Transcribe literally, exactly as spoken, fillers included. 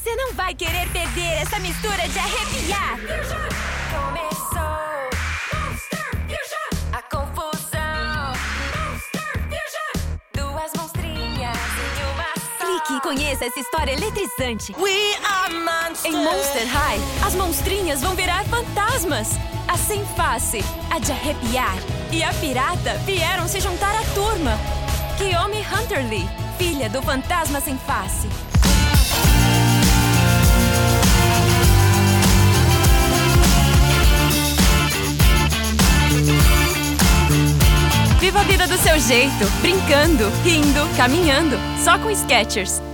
Você não vai querer perder essa mistura de arrepiar. Começou Monster Fusion. A confusão. Monster Fusion. Duas monstrinhas em uma só. Clique e conheça essa história eletrizante. We are monsters. Em Monster High, as monstrinhas vão virar fantasmas. A sem face, a de arrepiar, e a pirata vieram se juntar à turma. Kiyomi Hunterly, filha do fantasma sem face. Viva a vida do seu jeito, brincando, rindo, caminhando, só com Skechers.